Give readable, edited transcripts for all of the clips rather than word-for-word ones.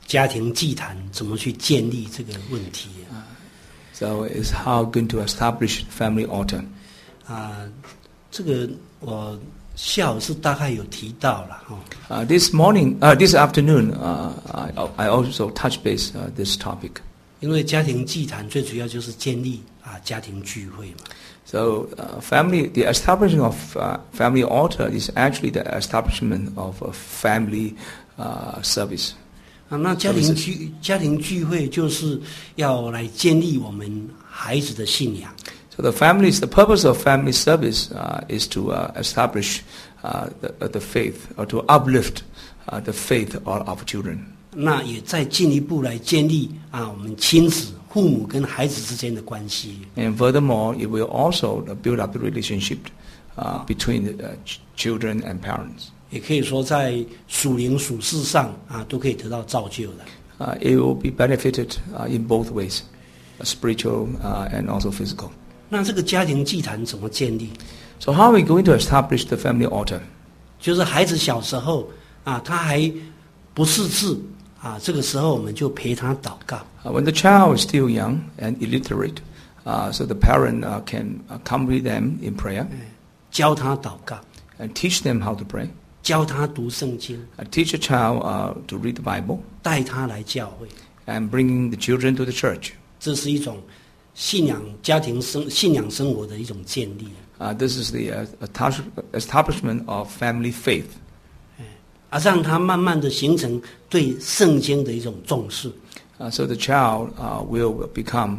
家庭祭坛怎么去建立这个问题。 So it's how going to establish family altar. 这个我下午是大概有提到了哈。 This afternoon, I also touch base this topic. 因为家庭祭坛最主要就是建立家庭聚会嘛。 So the establishing of family altar is actually the establishment of a family service. 那家庭聚会就是要来建立我们孩子的信仰。 So the purpose of family service is to establish the faith or to uplift the faith of our children. 那也再进一步来建立我们亲子、父母跟孩子之间的关系。 And furthermore, it will also build up the relationship between the children and parents. 也可以说在属灵属世上都可以得到造就的。 It will be benefited in both ways, spiritual and also physical. 那这个家庭祭坛怎么建立？ So how are we going to establish the family altar? 就是孩子小时候他还不识字这个时候我们就陪他祷告。 When the child is still young and illiterate, so the parent can accompany them in prayer. 教他祷告。 And teach them how to pray. 教他读圣经。 Teach a child to read the Bible. 带他来教会。 And bringing the children to the church. 这是一种信仰生活的一种建立。 This is the establishment of family faith. 让他慢慢的形成对圣经的一种重视。 So the child will become,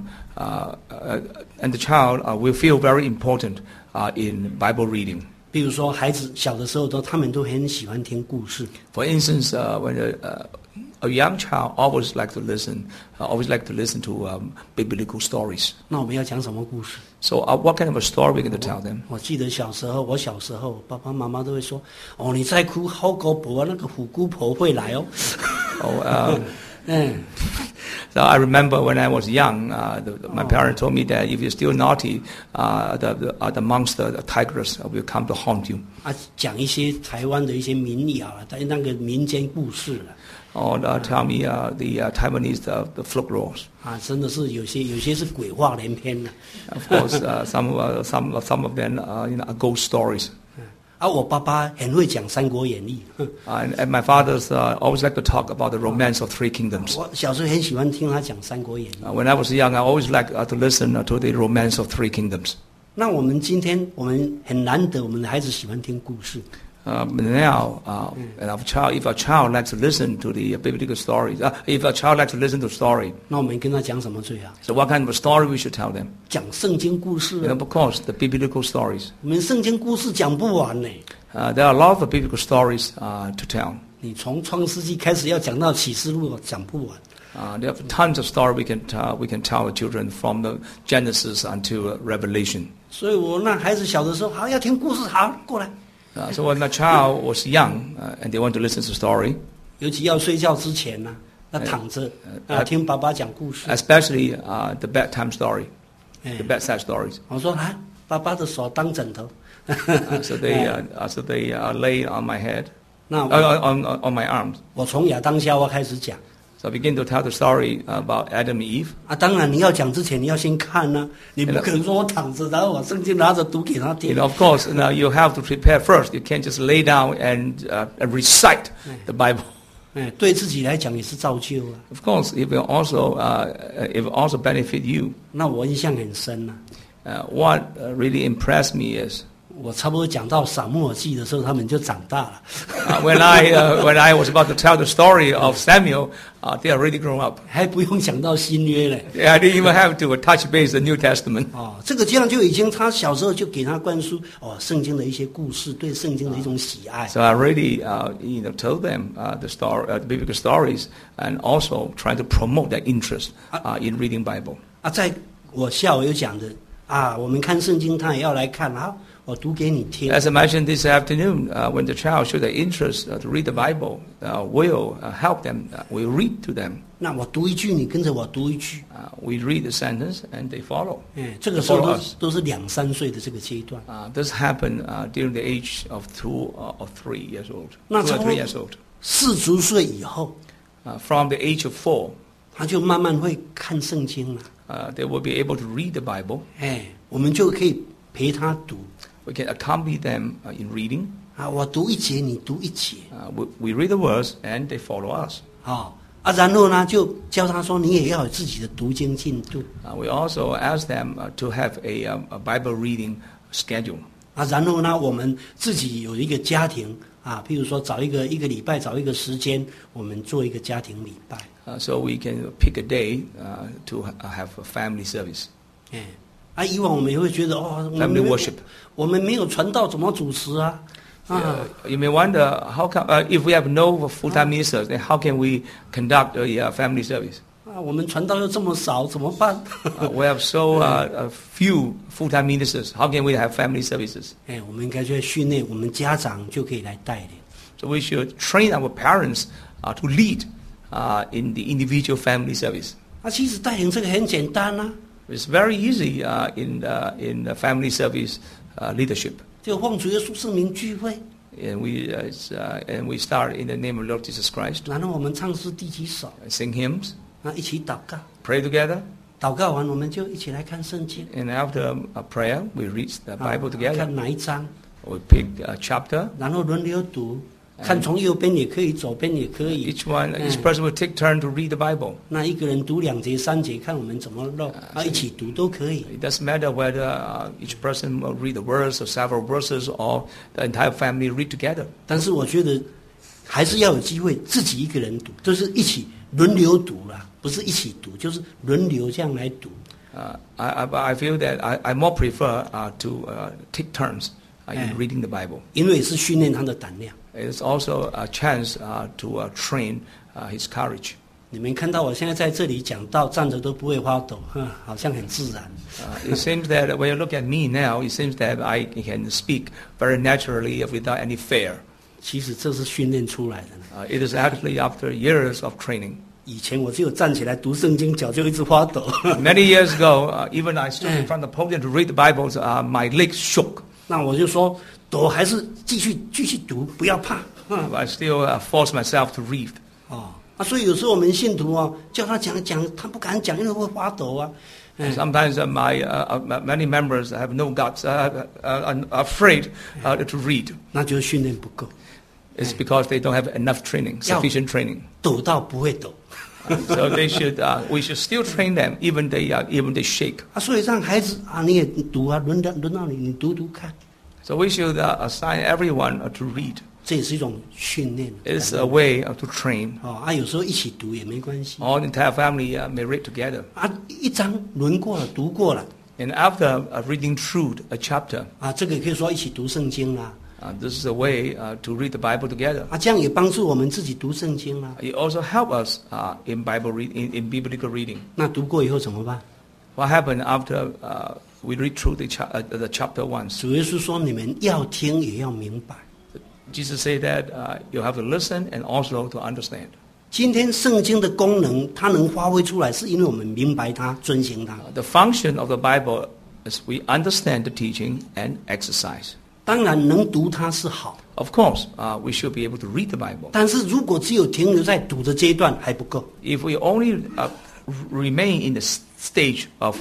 and the child will feel very important in Bible reading. 比如说，孩子小的时候他们都很喜欢听故事。 For instance, when a young child always like to listen to biblical stories. 那我们要讲什么故事？ So what kind of a story we're going to tell them? 我记得我小时候，爸爸妈妈都会说：“你再哭，好狗婆那个虎姑婆会来哦。” So I remember when I was young, my parents told me that if you're still naughty, the monster, the tigress, will come to haunt you. 讲一些台湾的一些民谣那个民间故事了。 Or tell me the Taiwanese the folklore. 真的是有些是鬼话连篇的。 Of course, some of them are ghost stories. 我爸爸很会讲《三国演义》。 And my father's always like to talk about the romance of three kingdoms. 我小时候很喜欢听他讲《三国演义》。 When I was young, I always liked to listen to the romance of three kingdoms. 那我们今天很难得，我们的孩子喜欢听故事。 Now, if a child likes to listen to the biblical stories, if a child likes to listen to story, 那我们跟他讲什么最好？ So what kind of a story we should tell them? 讲圣经故事。 Of course, the biblical stories. 我们圣经故事讲不完呢。 There are a lot of biblical stories to tell. 你从创世纪开始要讲到启示录，讲不完。 There are tons of stories we can tell the children from the Genesis until Revelation. 所以我那孩子小的时候，好要听故事，好过来。 So when a child was young and they want to listen to story, 尤其要睡觉之前呢，要躺着听爸爸讲故事。 Especially the bedtime story, the bedside stories. 我说爸爸的手当枕头。 So they lay on my head, on my arms. 我从亚当夏娃开始讲。 So I begin to tell the story about Adam and Eve. 当然你要讲之前你要先看呢，你不可能说我躺着，然后我圣经拿着读给他听。 Of course, now you have to prepare first. You can't just lay down and recite the Bible. 对自己来讲也是造就啊。 Of course, it will also benefit you. 那我印象很深啊。 What really impressed me is. 我差不多讲到撒母耳记的时候，他们就长大了。 When I was about to tell the story of Samuel, they are already grown up. 还不用讲到新约嘞。 I didn't even have to touch base the New Testament. 这样就已经他小时候就给他灌输圣经的一些故事，对圣经的一种喜爱。 So I already told them the biblical stories, and also trying to promote their interest in reading Bible. 在我下午有讲的我们看圣经，他也要来看我读给你听。 As I mentioned this afternoon, when the child shows their interest to read the Bible, we'll help them. We'll read to them. 那我读一句，你跟着我读一句。 We read the sentence and they follow. 这个时候都是2、3岁的这个阶段。 This happened during the age of 2 or 3 years old. 那 2 or 3 years old. 40岁以后 from the age of 4, 他就慢慢会看圣经了。 they will be able to read the Bible. 我们就可以陪他读。 We can accompany them in reading. 我读一节，你读一节。 We read the words and they follow us. 然后呢，就教他说，你也要有自己的读经进度。 We also ask them to have a Bible reading schedule. 然后呢，我们自己有一个家庭譬如说找一个礼拜找一个时间，我们做一个家庭礼拜。 So we can pick a day to have a family service. 以往我们也会觉得 family worship. 我们没有传道怎么主持啊 ？You may wonder how come if we have no full-time ministers, then how can we conduct a family service? 我们传道又这么少，怎么办 ？We have so few full-time ministers. How can we have family services? 我们应该去训练，我们家长就可以来带领。 So we should train our parents to lead in the individual family service. 其实带领这个很简单啊。 It's very easy in the family service leadership. 就奉主耶稣圣名聚会。 And we start in the name of Lord Jesus Christ. 然后我们唱诗第几首 ？Sing hymns. 一起祷告。 Pray together. 祷告完，我们就一起来看圣经。 And after a prayer, we read the Bible together. 看哪一章 We pick a chapter. 然后轮流读，看从右边也可以，左边也可以。 Each person will take turn to read the Bible. 那一个人读2节、3节，看我们怎么弄，一起读都可以。 It doesn't matter whether each person will read the verse or several verses or the entire family read together. 但是我觉得还是要有机会自己一个人读，就是一起轮流读啦，不是一起读，就是轮流这样来读。 I feel that I more prefer to take turns in reading the Bible. 因为是训练他的胆量。 It's also a chance to train his courage. 你们看到我现在在这里讲道，站着都不会发抖，好像很自然。 It seems that when you look at me now, it seems that I can speak very naturally without any fear. 其实这是训练出来的。 It is actually after years of training. 以前我只有站起来读圣经，脚就一直发抖。 Many years ago, even I stood in front of the podium to read the Bible, my legs shook. 那我就说，抖还是继续读，不要怕。 I still force myself to read. 所以有时候我们信徒叫他讲，他不敢讲，因为会发抖啊。 Sometimes many members have no guts, are afraid to read. 那就是训练不够。 It's because they don't have enough training, sufficient training. 抖到不会抖。 So we should still train them, even they shake. 所以让孩子你也读轮到你读看。 So we should assign everyone to read. 这也是一种训练。 It's a way to train. 有时候一起读也没关系。 All the entire family may read together. 一章轮过了，读过了。 And after reading through a chapter. 这个可以说一起读圣经啦。 This is a way to read the Bible together. 这样也帮助我们自己读圣经啦。 It also helps us in biblical reading. 那读过以后怎么办？ What happened after we read through the chapter once? 主耶稣说：“你们要听也要明白。” Jesus said that you have to listen and also to understand. 今天圣经的功能，它能发挥出来，是因为我们明白它、遵行它。 The function of the Bible is we understand the teaching and exercise. 当然，能读它是好。 Of course, we should be able to read the Bible. 但是如果只有停留在读的阶段，还不够。 If we only remain in the stage of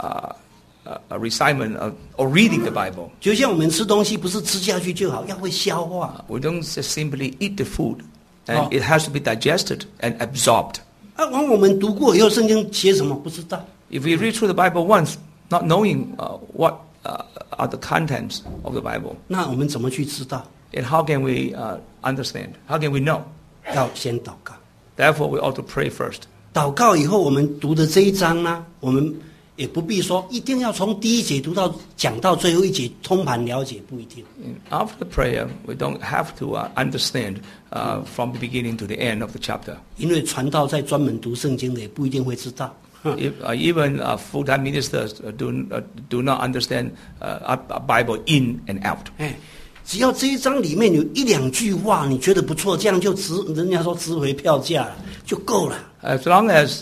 recitement or reading the Bible, 就像我们吃东西，不是吃下去就好，要会消化。 We don't just simply eat the food, and it has to be digested and absorbed. 我们读过以后，圣经写什么不知道。 If we read through the Bible once, not knowing what are the contents of the Bible, 那我们怎么去知道？ And how can we understand? How can we know? 要先祷告。 Therefore, we ought to pray first. 祷告以后，我们读的这一章呢，我们也不必说一定要从第一节讲到最后一节通盘了解，不一定。 After the prayer, we don't have to understand from the beginning to the end of the chapter. 因为传道在专门读圣经的也不一定会知道。 Even full-time ministers do not understand a Bible in and out. 只要这一章里面有1-2句话你觉得不错，这样就人家说值回票价了，就够了。 As long as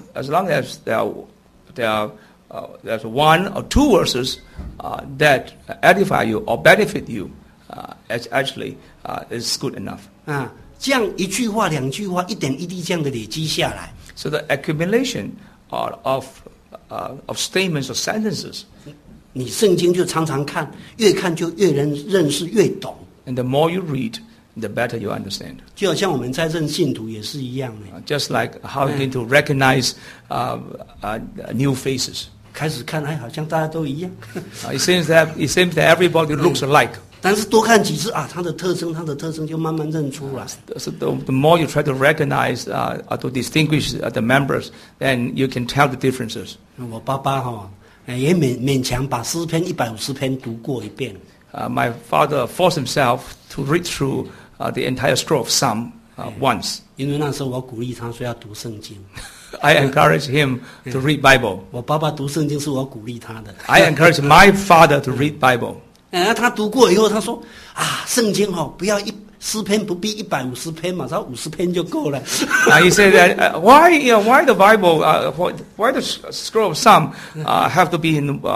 there's 1 or 2 verses that edify you or benefit you, actually is good enough. 这样一句话、两句话，一点一滴这样的累积下来， So the accumulation of statements or sentences, 你圣经就常常看，越看就越认识越懂。 and the more you read, the better you understand. 就好像我们在认信徒也是一样的， Just like how you're going to recognize new faces. 开始看，哎，好像大家都一样。 It seems that everybody looks alike. 但是多看几次啊，它的特征就慢慢认出来。 So the more you try to recognize or to distinguish the members, then you can tell the differences. 我爸爸也勉强把诗篇150篇读过一遍。 My father forced himself to read through the entire scroll of Psalm once. 因为那时候我鼓励他说要读圣经。 I encouraged him to read Bible. 我爸爸读圣经是我鼓励他的。 I encouraged my father to read Bible. 他读过以后，他说啊，圣经不要诗篇不必150篇嘛，他50篇就够了。 He said that why the Bible why the scroll of Psalm have to be in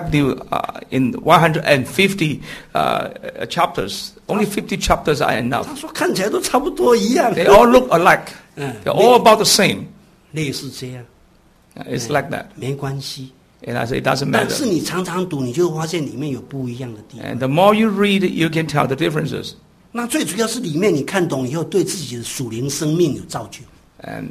150 chapters. Only 50 chapters are enough. 他说看起来都差不多一样。 They all look alike. They're all about the same. 类似这样。 It's like that. 没关系。 And I say it doesn't 但是 matter. 你常常读，你就会发现里面有不一样的地方。 And the more you read, you can tell the differences. 那最主要是里面你看懂以后，对自己的属灵生命有造就。 And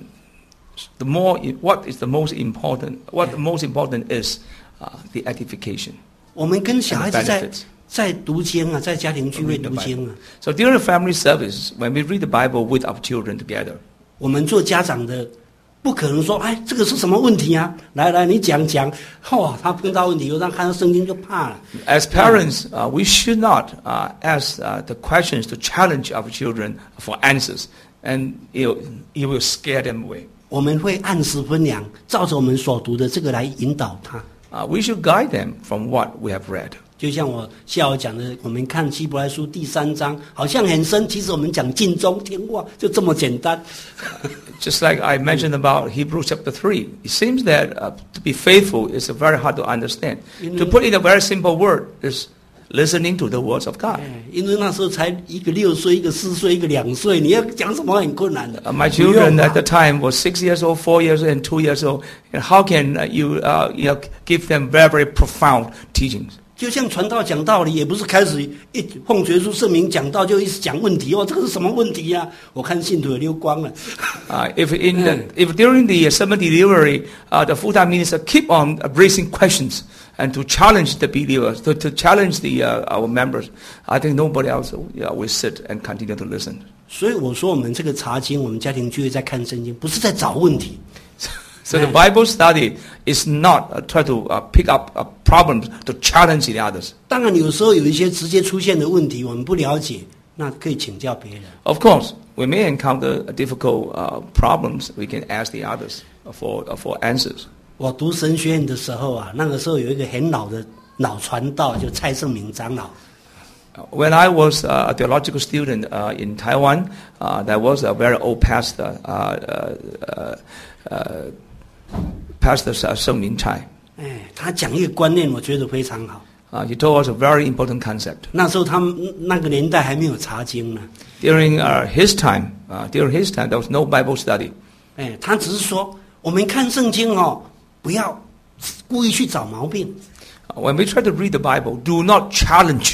what is the most important? What the most important is the edification. 我们跟小孩子 And the benefits. 在读经啊，在家庭聚会读经啊， So during the family service, when we read the Bible with our children together, 我们做家长的不可能说，哎，这个是什么问题啊？来，你讲。哇，他碰到问题，又让看到圣经就怕了。 as parents, we should not ask the questions to challenge our children for answers, and it will scare them away. 我们会按时分粮，照着我们所读的这个来引导他。 We should guide them from what we have read. 就像我下午讲的，我们看希伯来书第3章，好像很深，其实我们讲尽忠听话，就这么简单。 Just like I mentioned about Hebrews chapter 3, it seems that to be faithful is very hard to understand. To put in a very simple word is listening to the words of God. 因为那时候才一个6岁，一个4岁，一个2岁，你要讲什么很困难的。 My children at the time were 6 years old, 4 years old, and 2 years old. And how can you give them very, very profound teachings? 就像传道讲道理，也不是开始一奉耶稣圣名讲道就一直讲问题哦，这个是什么问题呀？我看信徒也溜光了。 If during the sermon delivery, the full-time minister keep on raising questions and to challenge the believers, to challenge our members, I think nobody else will sit and continue to listen. 所以我说，我们这个查经，我们家庭聚会在看圣经，不是在找问题。 So the Bible study is not try to pick up problems to challenge the others. 当然，有时候有一些直接出现的问题，我们不了解，那可以请教别人。 Of course, we may encounter difficult problems. We can ask the others for answers. 我读神学院的时候啊，那个时候有一个很老的老传道，就蔡胜明长老。 When I was a theological student in Taiwan, there was a very old pastor, Pastor Seng Min Chai. 他讲一个观念，我觉得非常好。 He told us a very important concept. 那时候他们那个年代还没有查经呢。 During his time, there was no Bible study. 他只是说，我们看圣经不要故意去找毛病。 When we try to read the Bible, do not challenge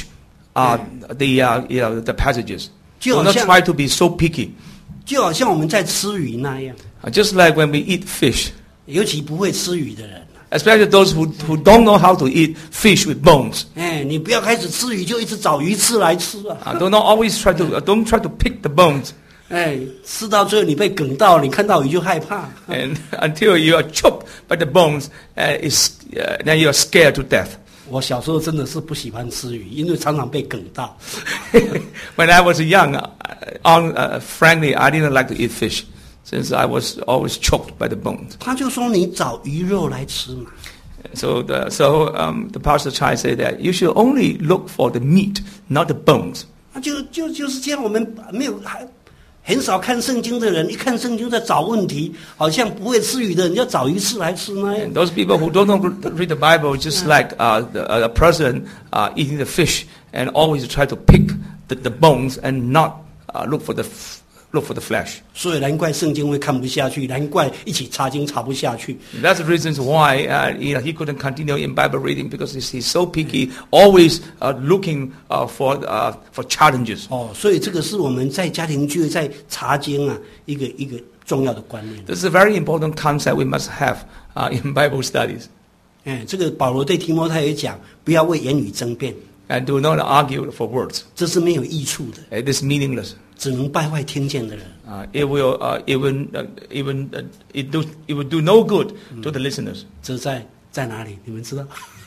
the passages. Do not try to be so picky. 就好像我们在吃鱼那样。 Just like when we eat fish. 尤其不会吃鱼的人。 Especially those who don't know how to eat fish with bones. 你不要开始吃鱼就一直找鱼刺来吃啊。 Don't try to pick the bones. 吃到最后你被梗到，你看到鱼就害怕。 And until you are choked by the bones, then you are scared to death. 我小时候真的是不喜欢吃鱼，因为常常被梗到。 When I was young, frankly, I didn't like to eat fish, since I was always choked by the bones. 他就说你找鱼肉来吃嘛。 So the pastor Chai said that you should only look for the meat, not the bones. 就是这样，我们很少看圣经的人，一看圣经在找问题，好像不会吃鱼的人要找鱼刺来吃那样。 And those people who don't know read the Bible, just like a person eating the fish, and always try to pick the bones and not look for look for the flesh. 所以难怪圣经会看不下去，难怪一起查经查不下去。 That's the reasons why he couldn't continue in Bible reading because he's so picky, always looking for challenges. 所以这个是我们在家庭聚会在查经啊一个重要的观念。 This is a very important concept we must have in Bible studies. 这个保罗对提摩太也讲，不要为言语争辩。 And do not argue for words. 这是没有益处的。 It is meaningless. 只能败坏听见的人。 It will do no good to the listeners. 这在哪里？你们知道？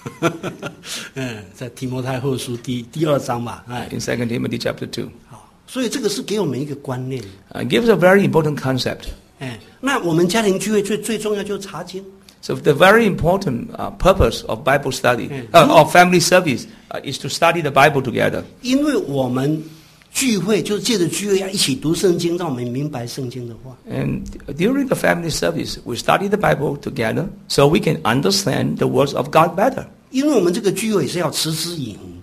在提摩太后书第2章吧。 In 2 Timothy chapter 2. 好，所以这个是给我们一个观念。 It gives a very important concept. 那我们家庭聚会最重要就是查经。 So the very important purpose of Bible study, of family service, is to study the Bible together. 因为我们聚会就是借着聚会要一起读圣经，让我们明白圣经的话。 And during the family service, we study the Bible together, so we can understand the words of God better. 因为我们这个聚会是要持之以恒。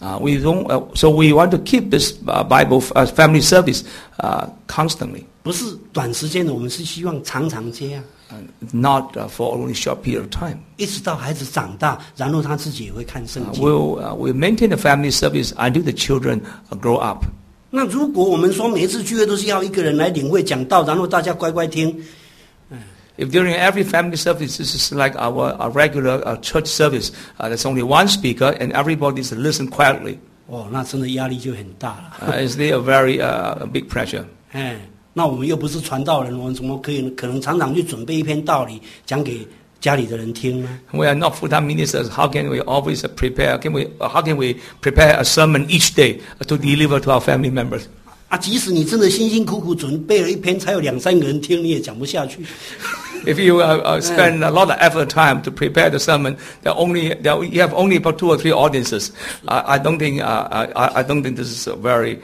So we want to keep this Bible family service constantly. 不是短时间的，我们是希望常常这样。 Not for only short period of time. 一直到孩子长大，然后他自己也会看圣经。 We'll maintain the family service until the children grow up. 那如果我们说每一次聚会都是要一个人来领会讲道，然后大家乖乖听。 If during every family service, this is like our regular church service, there's only one speaker and everybody is listen quietly. 那真的压力就很大了。 It's there a very big pressure. 那我们又不是传道人，我们怎么可能常常去准备一篇道理讲给家里的人听呢？ We are not full-time ministers. How can we always prepare? How can we prepare a sermon each day to deliver to our family members? 即使你真的辛辛苦苦准备了一篇，才有2-3个人听，你也讲不下去。 If you spend a lot of effort time to prepare the sermon, you have only about 2 or 3 audiences. I don't think this is a very,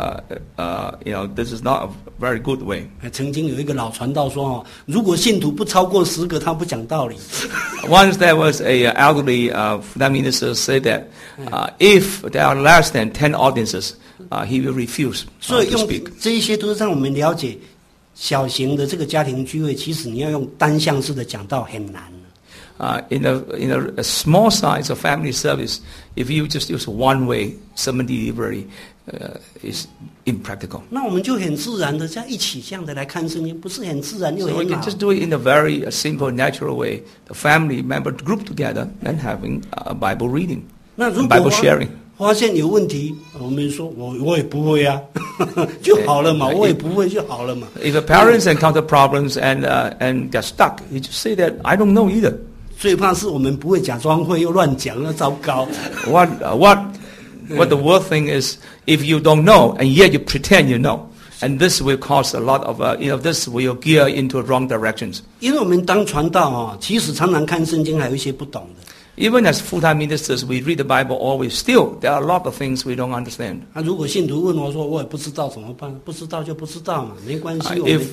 this is not a very good way. 曾经有一个老传道说，如果信徒不超过10个，他不讲道理。 Once there was a elderly minister said that if there are less than 10 audiences, he will refuse to speak. 所以用这一些都是让我们了解。小型的这个家庭聚会，其实你要用单向式的讲道很难。 In a small size of family service, if you just use one way sermon delivery, is impractical. 那我们就很自然的在一起这样的来看圣经，不是很自然又很好。 So we can just do it in a very simple, natural way. The family member group together and having a Bible reading, 那如果 Bible sharing. 发现有问题，我们说我也不会啊，就好了嘛，我也不会就好了嘛。 If the parents encounter problems and get stuck, you just say that I don't know either. 最怕是我们不会假装会又乱讲，那糟糕。 What the worst thing is if you don't know and yet you pretend you know, and this will cause a lot of this will gear into wrong directions. 因为我们当传道其实常常看圣经还有一些不懂的。 Even as full-time ministers, we read the Bible always. Still, there are a lot of things we don't understand. 如果信徒问我说，我也不知道怎么办？不知道就不知道嘛，没关系。 If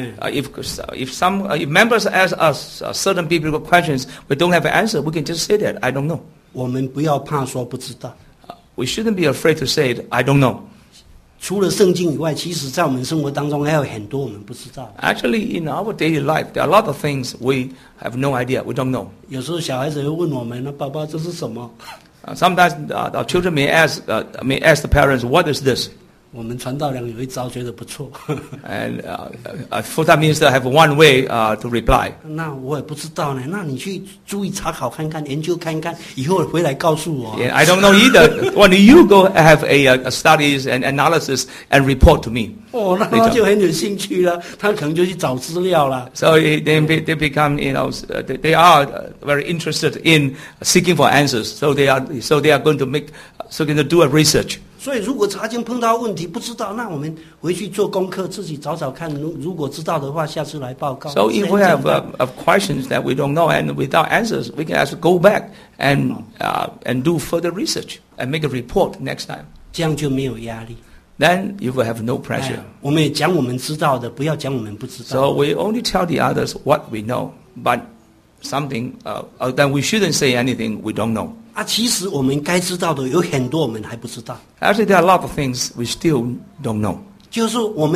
members ask us certain biblical questions, we don't have an answer. We can just say that I don't know. 我们不要怕说不知道。 We shouldn't be afraid to say it, I don't know. 除了圣经以外，其实在我们生活当中还有很多我们不知道。 Actually, in our daily life, there are a lot of things we have no idea. We don't know. 有时候小孩子会问我们：“那爸爸，这是什么？” Sometimes our children may ask the parents, "What is this?" 我们传道人有一招觉得不错。 And a full-time minister have one way to reply. 那我也不知道呢。那你去注意查考看看，研究看看，以后回来告诉我。 Yeah, I don't know either. When you go have a studies and analysis and report to me. 那他就很有兴趣了，他可能就去找資料了。 So they become, they are very interested in seeking for answers. So they are going to do a research. 所以如果查经碰到问题不知道，那我们回去做功课，自己找找看。如果知道的话，下次来报告。 So if we have questions that we don't know and without answers, we can actually go back and do further research and make a report next time. 这样就没有压力。 Then you will have no pressure. 我们也讲我们知道的，不要讲我们不知道。 So we only tell the others what we know, but something then we shouldn't say anything we don't know. 其实我们该知道的有很多我们还不知道。 Actually, there are a lot of things we still don't know. 就是我们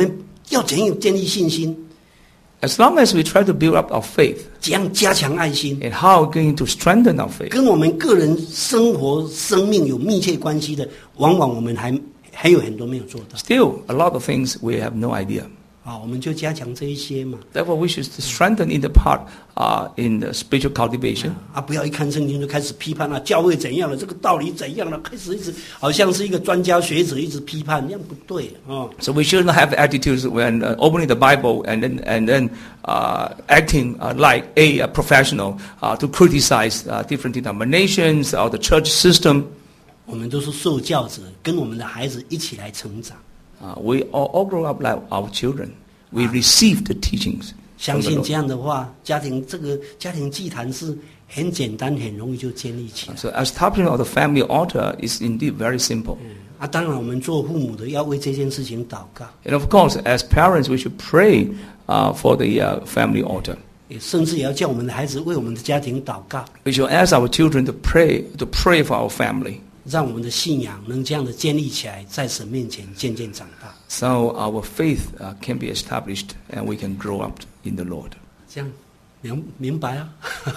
要怎样建立信心？ As long as we try to build up our faith, 怎样加强爱心？ and how we're going to strengthen our faith, 跟我们个人生活、生命有密切关系的，往往我们还有很多没有做到。 still a lot of things we have no idea. 我们就加强这一些嘛。 Therefore, we should strengthen in the part in the spiritual cultivation. 不要一看圣经就开始批判教会怎样了，这个道理怎样了，开始一直好像是一个专家学者一直批判，那样不对啊。 So we shouldn't have attitudes when opening the Bible and then acting like a professional to criticize different denominations or the church system. 我们都是受教者，跟我们的孩子一起来成长。 We all grow up like our children. We receive the teachings. 相信这样的话，家庭祭坛是很简单、很容易就建立起来。 So establishing of the family altar is indeed very simple. 当然我们做父母的要为这件事情祷告。 And of course, as parents, we should pray for the family altar. 甚至也要叫我们的孩子为我们的家庭祷告， We should ask our children to pray for our family. 让我们的信仰能这样的建立起来，在神面前渐渐长大。 So our faith can be established and we can grow up in the Lord. 这样明白啊？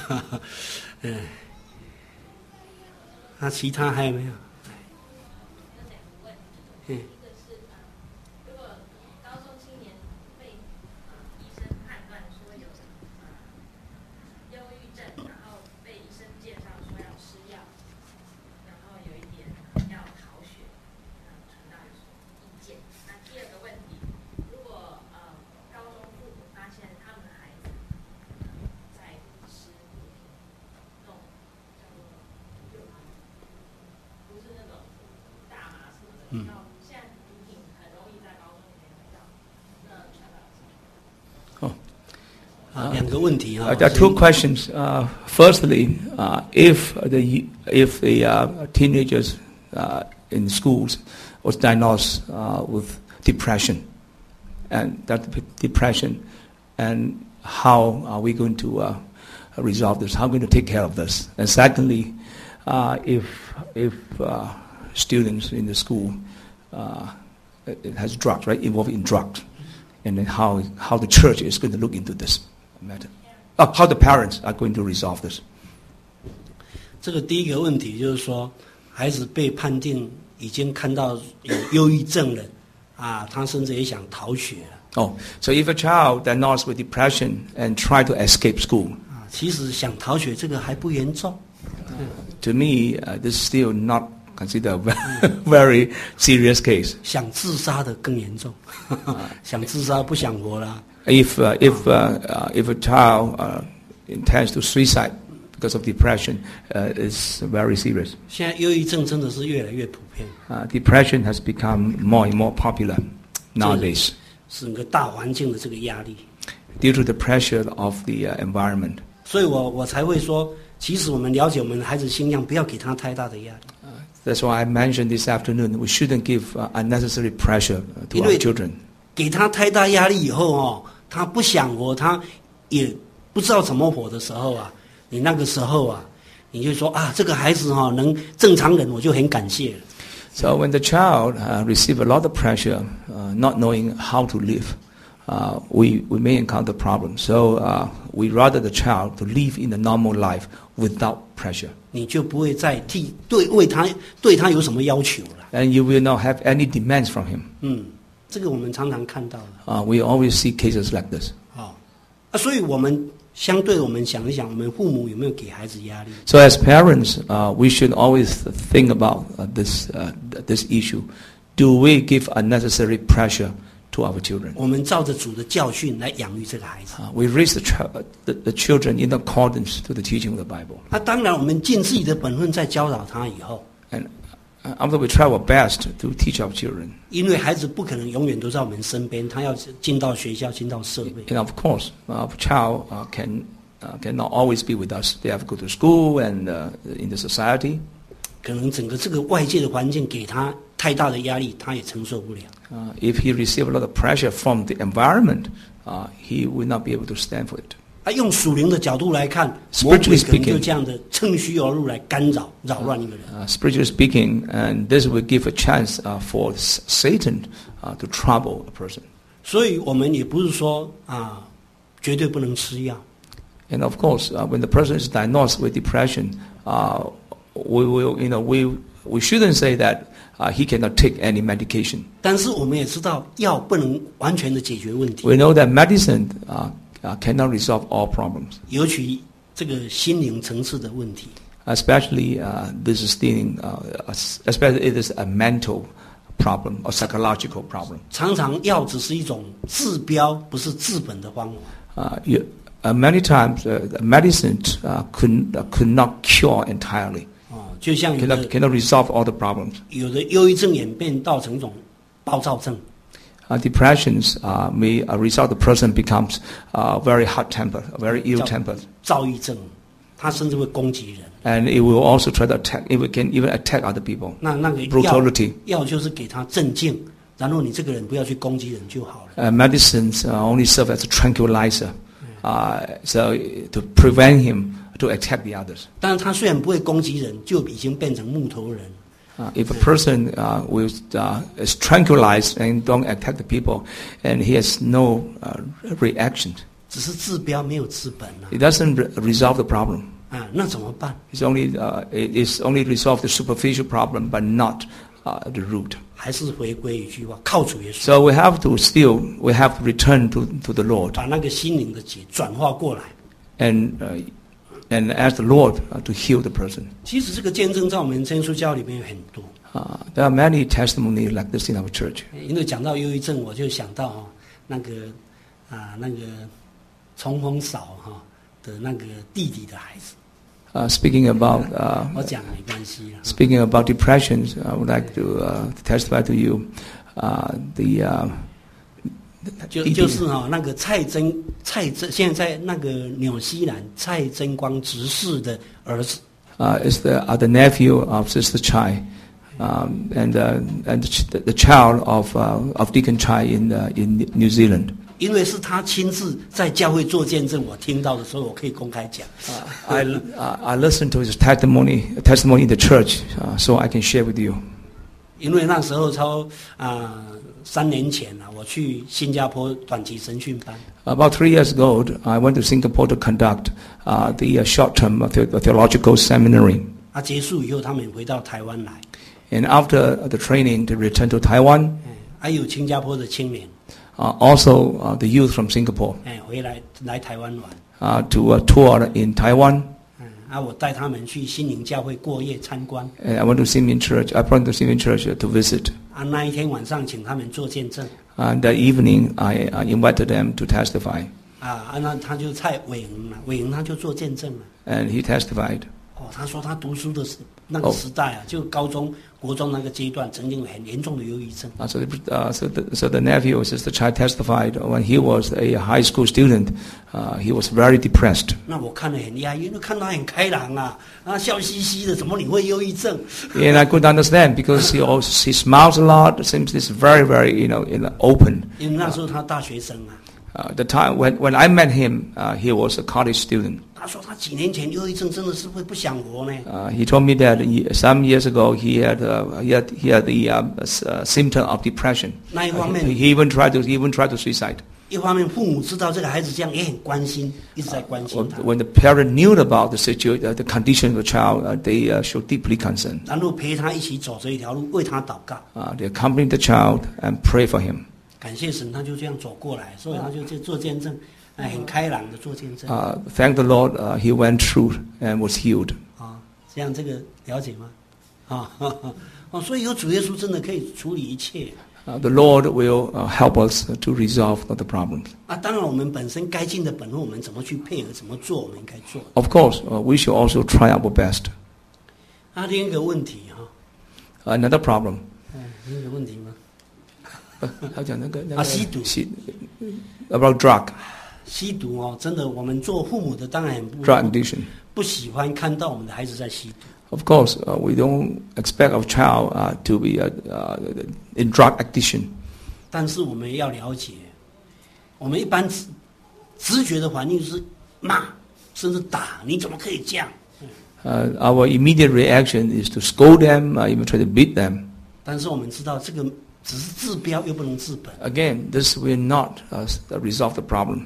那其他还有没有？两个问题 There are two questions. Firstly, if the teenagers in schools was diagnosed with depression, and that depression, and how are we going to resolve this? How are we going to take care of this? And secondly, if students in the school it has drugs, right, involved in drugs, and then how the church is going to look into this matter. How the parents are going to resolve this. 这个第一个问题就是说，孩子被判定已经看到有忧郁症了，他甚至也想逃学了。 So if a child diagnosed with depression and try to escape school, 其实想逃学这个还不严重。 to me, this is still not considered a very serious case. 想自杀的更严重，想自杀不想活了。 If a child intends to suicide because of depression, it's very serious. 现在忧郁症真的是越来越普遍。 Depression has become more and more popular nowadays. 整个大环境的这个压力 due to the pressure of the environment. 所以我才会说，其实我们了解我们孩子心量，不要给他太大的压力。 That's why I mentioned this afternoon, we shouldn't give unnecessary pressure to our children. 给他太大压力以后他不想活，他也不知道怎么活的时候你那个时候你就说这个孩子能正常人，我就很感谢了。 So when the child receive a lot of pressure, not knowing how to live, we may encounter problems. So we rather the child to live in a normal life without pressure. 你就不会再对他有什么要求了。 And you will not have any demands from him. 这个我们常常看到的。 We always see cases like this. 所以我们相对我们想一想，我们父母有没有给孩子压力 So as parents, we should always think about this issue. Do we give unnecessary pressure to our children? 我们照着主的教训来养育这个孩子。 We raise the children in accordance to the teaching of the Bible. 当然我们尽自己的本分在教导他以后。 And after we try our best to teach our children. 因为孩子不可能永远都在我们身边，他要进到学校，进到社会。 And of course, a child cannot always be with us. They have to go to school and in the society. 可能整个这个外界的环境给他太大的压力，他也承受不了。 If he receives a lot of pressure from the environment, he will not be able to stand for it. 用属灵的角度来看，魔鬼可能就这样的趁虚而入来干扰、扰乱一个人。 Spiritually speaking, and this will give a chance for Satan to trouble a person. 所以我们也不是说绝对不能吃药。 And of course, when the person is diagnosed with depression, we will, we shouldn't say that he cannot take any medication. 但是我们也知道，药不能完全的解决问题， We know that medicine cannot resolve all problems, 尤其这个心灵层次的问题。 especially this is dealing, especially it is a mental problem or psychological problem. 常常药只是一种治标，不是治本的方法。 Many times, medicine could not cure entirely, 就像 cannot resolve all the problems. 有的忧郁症演变到成一种暴躁症， Depressions may result the person becomes very hot-tempered, very ill-tempered, 躁郁症，他甚至会攻击人。 and it will also try to attack. It can even attack other people. 那个 Brutality. 药就是给他镇静，然后你这个人不要去攻击人就好了。 Medicines only serve as a tranquilizer, so to prevent him to attack the others. 但是他虽然不会攻击人，就已经变成木头人。 If a person is tranquilized and don't attack the people, and he has no reaction, 只是治标没有治本啊。 it doesn't resolve the problem. 那怎么办？ It's only resolve the superficial problem, but not the root. 还是回归一句话，靠主耶稣， So we have to return to the Lord 把那个心灵的结转化过来。 and ask the Lord to heal the person. 其实这个见证在我们真耶稣教里面有很多。 There are many testimonies like this in our church. 因为讲到忧郁症，我就想到那个冲锋嫂的那个弟弟的孩子。 Speaking about 我讲没关系啦。 speaking about depressions, I would like to testify to you the 就是那个蔡真，现在在那个纽西兰蔡真光执事的儿子。 is the nephew of Sister Chai, and the child of Deacon Chai in New Zealand. 因为是他亲自在教会做见证，我听到的时候，我可以公开讲。 I listened to his testimony in the church, so I can share with you. 因为那时候3年前我去新加坡短期神训班。 About 3 years ago, I went to Singapore to conduct the short-term theological seminary. 结束以后，他们回到台湾来。 And after the training, they returned to Taiwan. 还有新加坡的青年。 Also, the youth from Singapore 回来台湾玩。 to tour in Taiwan. 我带他们去心灵教会过夜参观。 And I went to Simeon Church. I brought the Simeon Church to visit. 那一天晚上请他们做见证。 And that evening, I invited them to testify. 那他就蔡伟莹了，伟莹他就做见证了。 And he testified. 他说他读书的那个时代就高中、国中那个阶段，曾经有很严重的忧郁症。 So the nephew, Sister Chai, testified when he was a high school student, he was very depressed. 那我看了很压抑，因为看他很开朗笑嘻嘻的，怎么你会忧郁症？ And I could understand because he smiles a lot. Seems he's very, very, open. 因为那时候他大学生 The time when I met him, he was a college student. 他说他几年前忧郁症真的是会不想活呢。 He told me that some years ago he had the symptom of depression. 那一方面 He even tried to suicide. 一方面父母知道这个孩子这样，也很关心，一直在关心他。 When the parent knew about the situation, the condition of the child, they showed deeply concern. 然后陪他一起走这一条路，为他祷告。 They accompanied the child and pray for him. 感谢神，他就这样走过来，所以他就做见证，很开朗的做见证。 Thank the Lord, he went through and was healed. 这样这个了解吗？所以有主耶稣真的可以处理一切。 The Lord will help us to resolve the problems. 当然我们本身该尽的本分，我们怎么去配合，怎么做，我们应该做。 Of course, we should also try our best. 另一个问题 Another problem. 另一个问题吗？吸毒。 About drug. 吸毒真的，我们做父母的当然 drug addiction. 不喜欢看到我们的孩子在吸毒。 Of course, we don't expect our child to be in drug addiction. 但是我们要了解，我们一般直觉的反应是骂，甚至打，你怎么可以这样？ Our immediate reaction is to scold them, even try to beat them. 但是我们知道，这个只是治标又不能治本。 Again, this will not resolve the problem.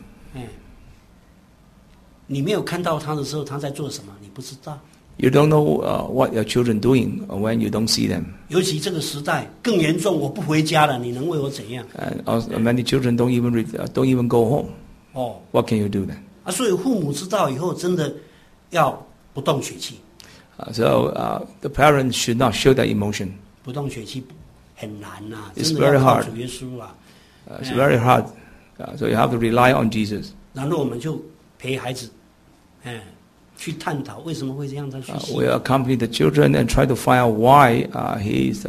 你没有看到他的时候，他在做什么，你不知道。 You don't know what your children doing when you don't see them. 尤其这个时代更严重，我不回家了，你能为我怎样？ And also, many children don't even go home. 哦， What can you do then? 所以父母知道以后，真的要不动血气。 So the parents should not show that emotion. 不动血气很难呐、 It's 真的要 very 靠 hard. 主耶稣啊。 It's very hard. So you have to rely on Jesus. 然后我们就陪孩子，去探讨为什么会这样在学习。 We accompany the children and try to find out why he's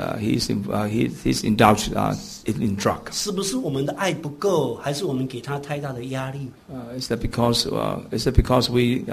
indulged in drug. 是不是我们的爱不够，还是我们给他太大的压力？ Is that because we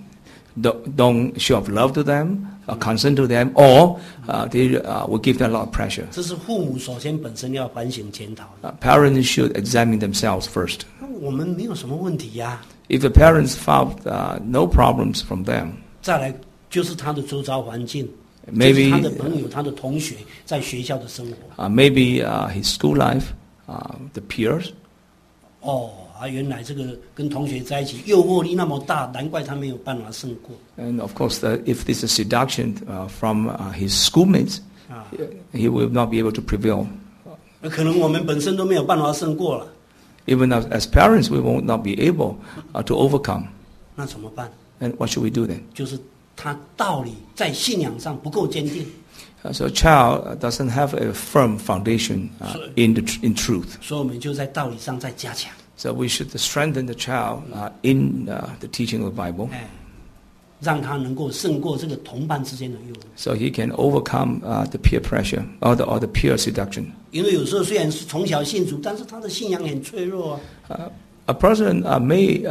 don't show up love to them, concern to them, or we give them a lot of pressure? 这是父母首先本身要反省检讨的。 Parents should examine themselves first. 我们没有什么问题呀、 If the parents found no problems from them, 再来就是他的周遭环境， Maybe- 就是他的朋友、他的同学在学校的生活。 maybe his school life, the peers. 原来这个跟同学在一起诱惑力那么大，难怪他没有办法胜过。 And of course, if this is seduction from his schoolmates, he will not be able to prevail. 可能我们本身都没有办法胜过了， Even as parents, we will not be able to overcome. 那怎么办？ And what should we do then? 就是他道理在信仰上不够坚定， So a child doesn't have a firm foundation in truth. 所以我们就在道理上再加强。 So we should strengthen the child in the teaching of the Bible, 让他能够胜过这个同伴之间的诱惑。 so he can overcome the peer pressure or the peer seduction. 因为有时候虽然是从小信主，但是他的信仰很脆弱啊。 A person maybe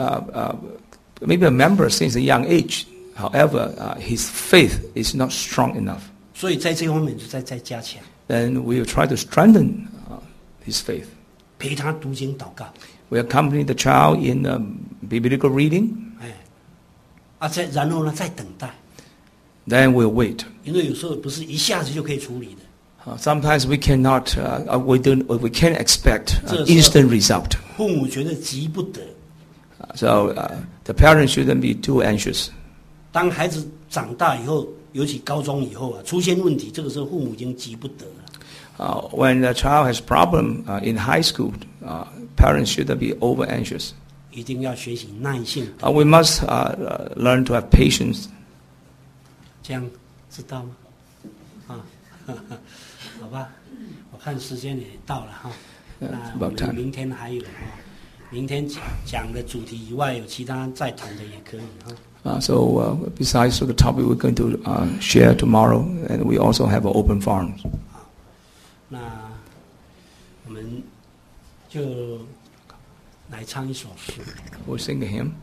a member since a young age. However, his faith is not strong enough. 所以在这方面就再加强， Then we will try to strengthen his faith. 陪他读经祷告， We accompany the child in biblical reading. 然后呢再等待， Then we'll wait. 因为有时候不是一下子就可以处理的。 Sometimes we cannot, we can't expect So- instant result. 父母觉得急不得， So the parents shouldn't be too anxious. 当孩子长大以后，尤其高中以后出现问题，这个时候父母已经急不得了。 When the child has problem in high school, parents shouldn't be over anxious. 一定要学习耐性， We must learn to have patience. 这样知道吗？好吧，我看时间也到了哈。那我 about time. 们明天还有明天讲的主题以外，有其他再谈的也可以哈。 So besides the topic we're going to share tomorrow, and we also have an open forum. 那我们就来唱一首诗。 We'll sing a hymn.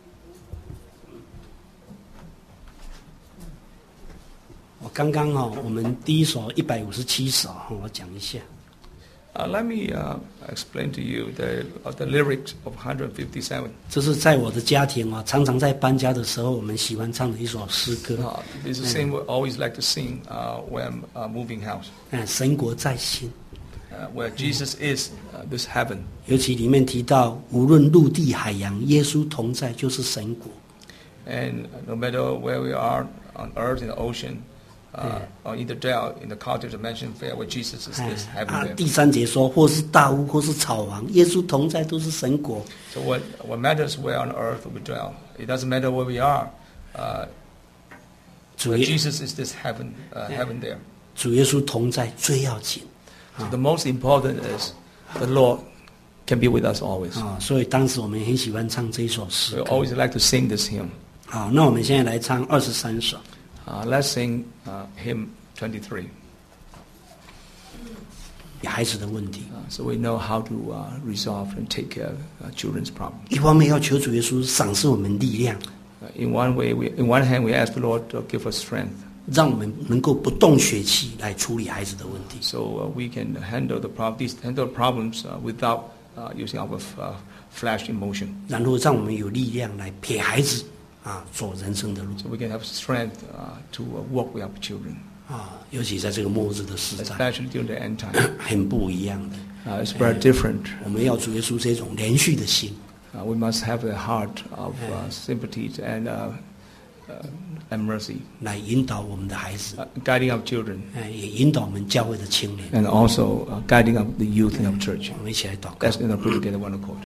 我刚刚我们第一首157首我讲一下。 Let me explain to you the lyrics of 157. 这是在我的家庭常常在搬家的时候，我们喜欢唱的一首诗歌。 It's the same we always like to sing when moving house. 神国在心， Where Jesus is, this heaven. 尤其里面提到，无论陆地海洋，耶稣同在就是神国。 And no matter where we are on earth, in the ocean, or in the dell, in the cottage dimension, where Jesus is this heaven there. 第3节说，或是大屋，或是草房，耶稣同在都是神国。 So what matters where on earth we dwell. It doesn't matter where we are. 主 Where 耶 Jesus is this heaven there. 主耶稣同在最要紧 So the most important is the Lord can be with us always. 所以当时我们很喜欢唱这一首诗 We 歌。 always like to sing this hymn. 好，那我们现在来唱23首。 Let's sing hymn 23. 孩子的问题， So we know how to resolve and take care of children's problems. 一方面要求主耶稣赏赐我们力量， In one hand, we ask the Lord to give us strength, 让我们能够不动血气来处理孩子的问题。 so we can handle the problems without using our flesh emotion. 然后让我们有力量来陪孩子走人生的路。 So we can have strength to walk with our children. 尤其在这个末日的时代， especially during the end time. 很不一样的。 It's very different. 我们要主耶稣这种连续的心， We must have a heart of sympathy and mercy, 来引导我们的孩子， guiding our children, 也引导我们教会的青年。 and also guiding up the youth in our church. 我们一起来祷告。 Let's pray together one accord.